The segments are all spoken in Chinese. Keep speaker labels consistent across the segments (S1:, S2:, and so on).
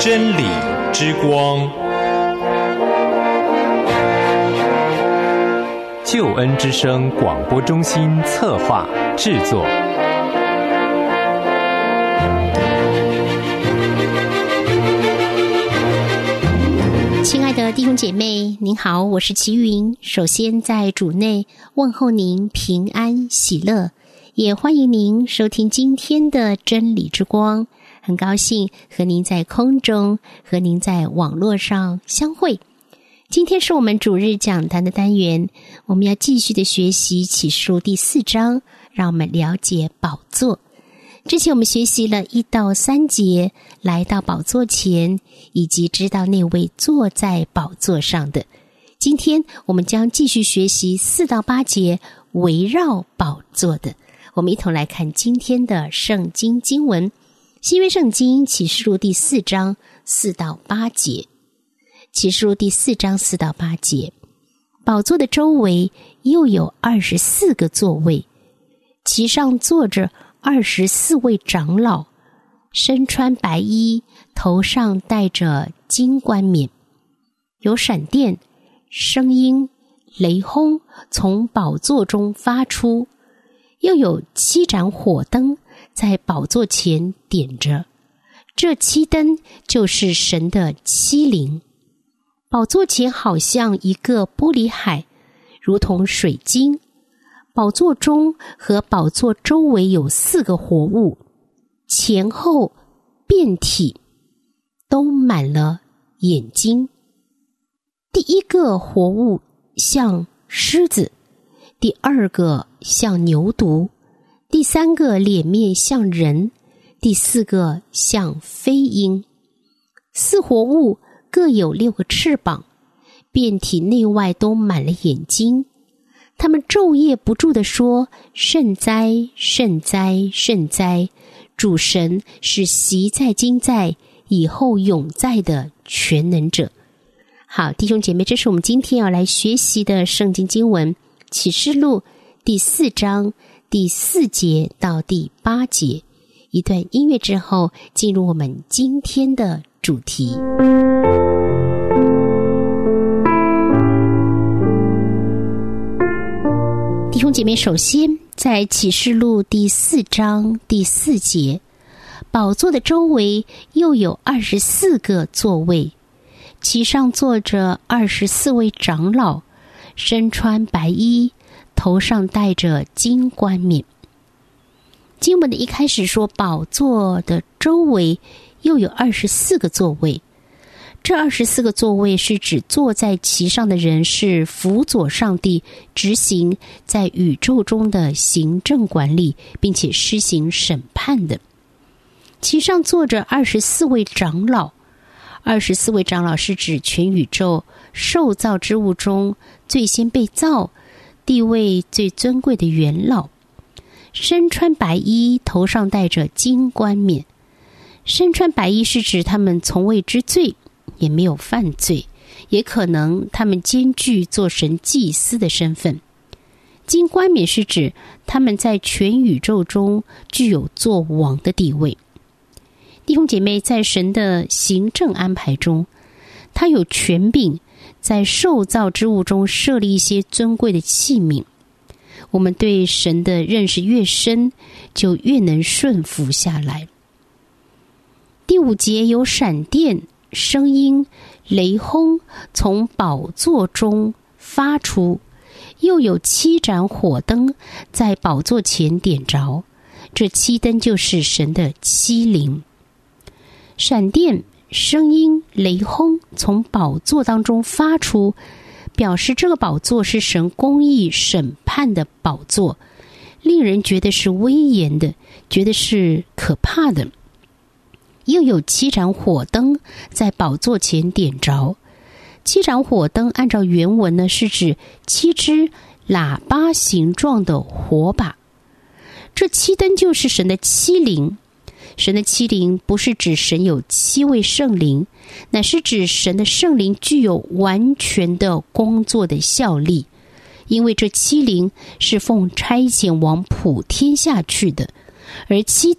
S1: 真理之光，救恩之声广播中心策划制作。
S2: 亲爱的弟兄姐妹，您好，我是齐云。首先在主内问候您平安喜乐，也欢迎您收听今天的真理之光。很高兴和您在空中，和您在网络上相会。今天是我们主日讲坛的单元，我们要继续的学习启示录第4章，让我们了解宝座。之前我们学习了1到3节，来到宝座前，以及知道那位坐在宝座上的。今天我们将继续学习4到8节，围绕宝座的。我们一同来看今天的圣经经文，新约圣经启示录第4章4到8节。启示录第4章4到8节，宝座的周围又有24个座位，其上坐着24位长老，身穿白衣，头上戴着金冠冕。有闪电、声音、雷轰从宝座中发出，又有7盏火灯在宝座前点着，这7灯就是神的7灵。宝座前好像一个玻璃海，如同水晶。宝座中和宝座周围有4个活物，前后遍体都满了眼睛。第1个活物像狮子，第2个像牛犊，第3个脸面像人，第4个像飞鹰。4活物各有6个翅膀，遍体内外都满了眼睛。他们昼夜不住地说：圣哉，圣哉，圣哉！主神是昔在今在以后永在的全能者。好，弟兄姐妹，这是我们今天要来学习的圣经经文，启示录第4章第4节到第8节。一段音乐之后，进入我们今天的主题。弟兄姐妹，首先在启示录第4章第4节，宝座的周围又有24个座位，其上坐着24位长老，身穿白衣，头上戴着金冠冕。经文的一开始说，宝座的周围又有24个座位。这24个座位是指坐在其上的人是辅佐上帝执行在宇宙中的行政管理，并且施行审判的。其上坐着24位长老，24位长老是指全宇宙受造之物中最先被造、地位最尊贵的元老，身穿白衣，头上戴着金冠冕。身穿白衣是指他们从未知罪，也没有犯罪，也可能他们兼具做神祭司的身份。金冠冕是指他们在全宇宙中具有做王的地位。弟兄姐妹，在神的行政安排中，他有权柄在受造之物中设立一些尊贵的器皿。我们对神的认识越深，就越能顺服下来。第5节有闪电、声音、雷轰从宝座中发出，又有7盏火灯在宝座前点着，这7灯就是神的7灵。闪电、声音、雷轰从宝座当中发出，表示这个宝座是神公义审判的宝座，令人觉得是威严的，觉得是可怕的。又有7盏火灯在宝座前点着。7盏火灯按照原文呢，是指7只喇叭形状的火把。这7灯就是神的7灵。神的7灵不是指神有7位圣灵，乃是指神的圣灵具有完全的工作的效力，因为这7灵是奉差遣往普天下去的，而7灯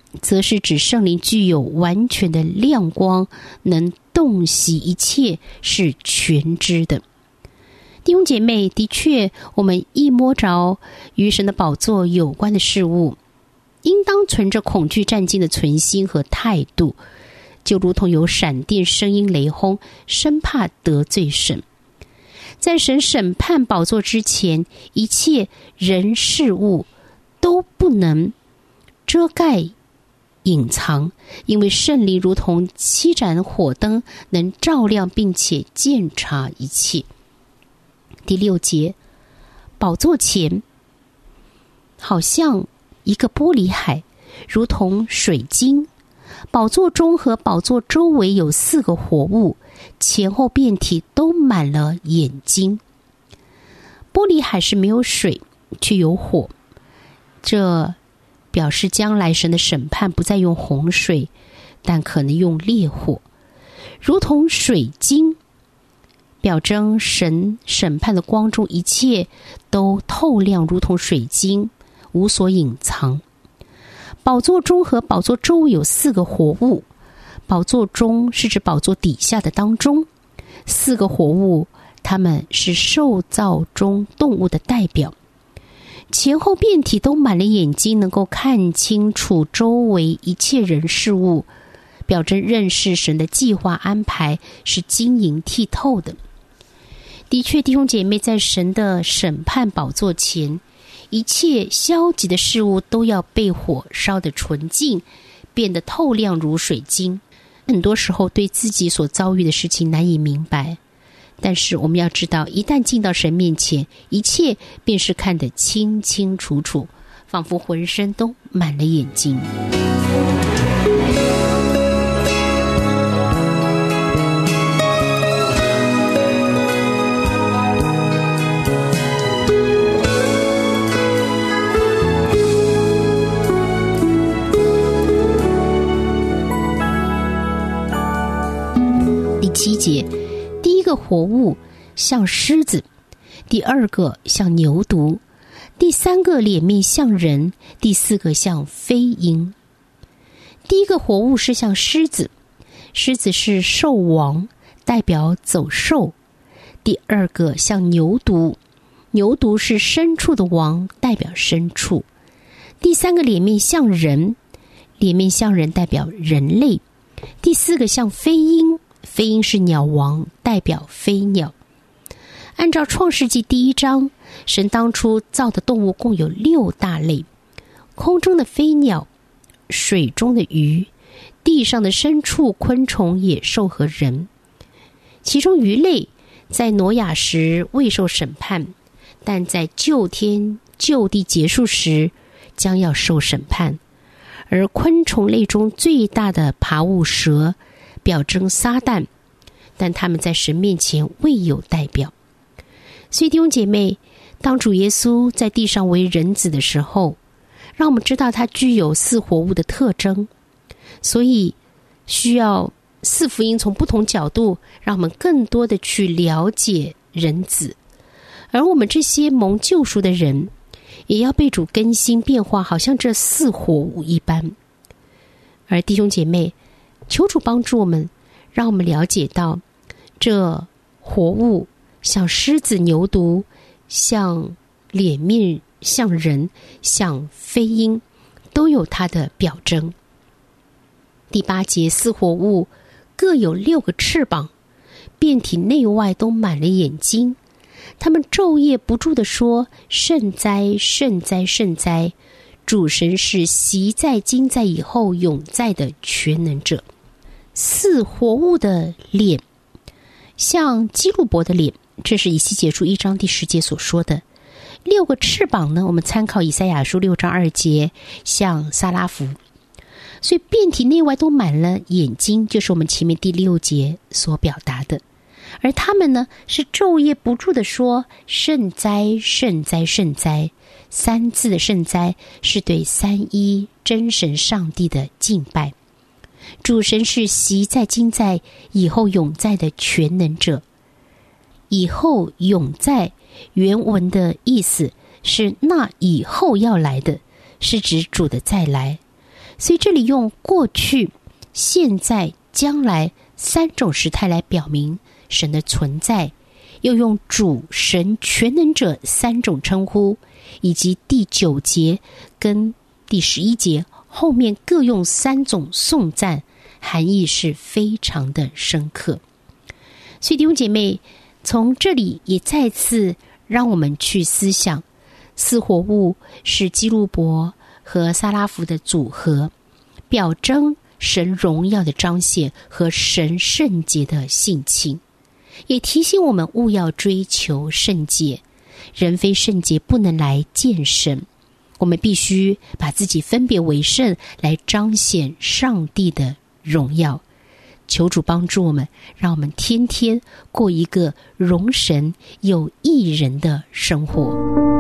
S2: 则是指圣灵具有完全的亮光，能洞悉一切，是全知的。弟兄姐妹，的确，我们一摸着与神的宝座有关的事物，应当存着恐惧战兢的存心和态度，就如同有闪电、声音、雷轰，生怕得罪神。在神审判宝座之前，一切人事物都不能遮盖隐藏，因为圣灵如同7盏火灯，能照亮并且鉴察一切。第6节，宝座前好像一个玻璃海，如同水晶。宝座中和宝座周围有4个活物，前后遍体都满了眼睛。玻璃海是没有水，却有火，这表示将来神的审判不再用洪水，但可能用烈火，如同水晶，表征神审判的光中一切都透亮，如同水晶，无所隐藏。宝座中和宝座周围有4个活物，宝座中是指宝座底下的当中，4个活物，它们是受造中动物的代表，前后遍体都满了眼睛，能够看清楚周围一切人事物，表征认识神的计划安排是晶莹剔透的。的确，弟兄姐妹，在神的审判宝座前，一切消极的事物都要被火烧得纯净，变得透亮如水晶。很多时候对自己所遭遇的事情难以明白，但是我们要知道，一旦进到神面前，一切便是看得清清楚楚，仿佛浑身都满了眼睛。7节，第1个活物像狮子，第2个像牛犊，第3个脸面像人，第4个像飞鹰。第1个活物是像狮子，狮子是兽王，代表走兽。第2个像牛犊，牛犊是牲畜的王，代表牲畜。第3个脸面像人，脸面像人代表人类。第4个像飞鹰，飞鹰是鸟王，代表飞鸟。按照创世纪第1章，神当初造的动物共有6大类：空中的飞鸟，水中的鱼，地上的牲畜、昆虫、野兽和人。其中鱼类在挪亚时未受审判，但在旧天旧地结束时将要受审判。而昆虫类中最大的爬物蛇，表征撒旦，但他们在神面前未有代表。所以弟兄姐妹，当主耶稣在地上为人子的时候，让我们知道他具有4活物的特征，所以需要4福音从不同角度让我们更多的去了解人子。而我们这些蒙救赎的人，也要被主更新变化，好像这4活物一般。而弟兄姐妹，求主帮助我们，让我们了解到这活物像狮子、牛犊，像脸面像人，像飞鹰，都有它的表征。第8节，4活物各有6个翅膀，遍体内外都满了眼睛，他们昼夜不住地说：圣哉，圣哉，圣哉！主神是昔在、今在、以后永在的全能者。4活物的脸像基路伯的脸，这是以西结书1章第10节所说的。6个翅膀呢，我们参考以赛亚书6章2节，像撒拉弗。所以遍体内外都满了眼睛，就是我们前面第6节所表达的。而他们呢，是昼夜不住地说：圣哉，圣哉，圣哉！3字的圣哉是对三一真神上帝的敬拜。主神是昔在、今在、以后永在的全能者。以后永在原文的意思是那以后要来的，是指主的再来。 所以这里用过去、现在、将来3种时态来表明神的存在，又用主、神、全能者3种称呼，以及第9节跟第11节后面各用3种颂赞，含义是非常的深刻。所以弟兄姐妹，从这里也再次让我们去思想，四活物是基路伯和撒拉弗的组合，表征神荣耀的彰显和神圣洁的性情，也提醒我们务要追求圣洁，人非圣洁不能来见神，我们必须把自己分别为圣，来彰显上帝的荣耀。求主帮助我们，让我们天天过一个荣神又益人的生活。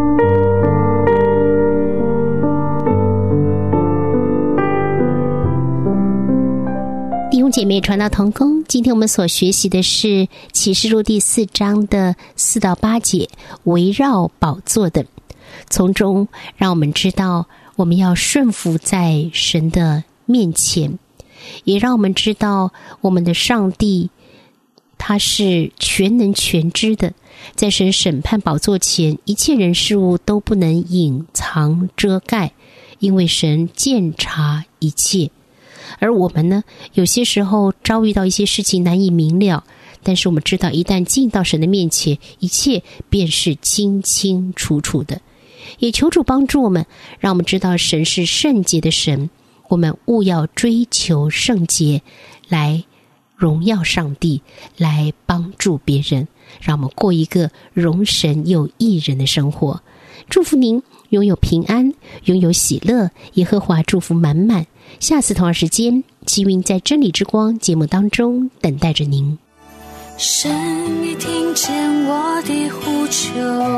S2: 弟兄姐妹，传道同工，今天我们所学习的是启示录第4章的4到8节，围绕宝座的，从中让我们知道我们要顺服在神的面前，也让我们知道我们的上帝他是全能全知的，在神审判宝座前，一切人事物都不能隐藏遮盖，因为神鉴察一切。而我们呢，有些时候遭遇到一些事情难以明了，但是我们知道一旦进到神的面前，一切便是清清楚楚的。也求主帮助我们，让我们知道神是圣洁的神，我们务要追求圣洁，来荣耀上帝，来帮助别人，让我们过一个荣神又益人的生活。祝福您拥有平安，拥有喜乐，耶和华祝福满满。下次同样时间，奇云在真理之光节目当中等待着您。
S3: 神已听见我的呼求，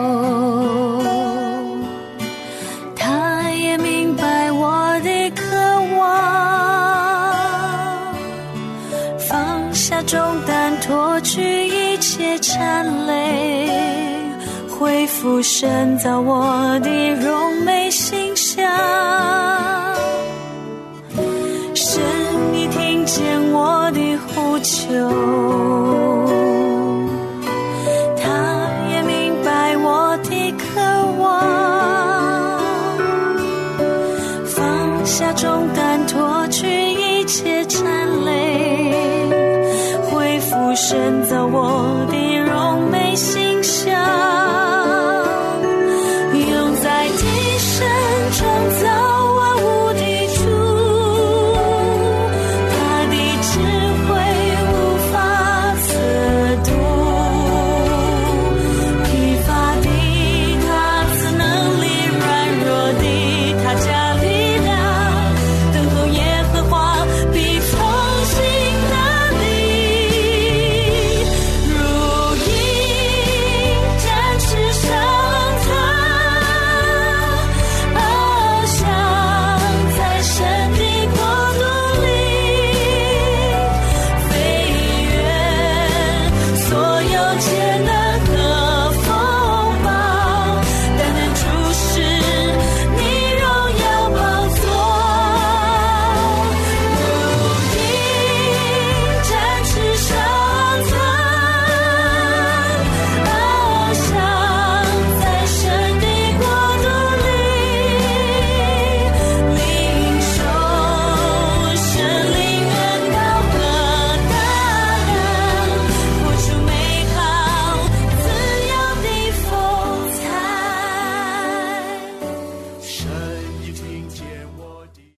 S3: 他也明白我的渴望，放下重担，脱去一切缠累，恢复神造我的荣美形象。神已听见我的呼求，他也明白我的渴望，放下重担，脱去一切缠累，恢复神造我的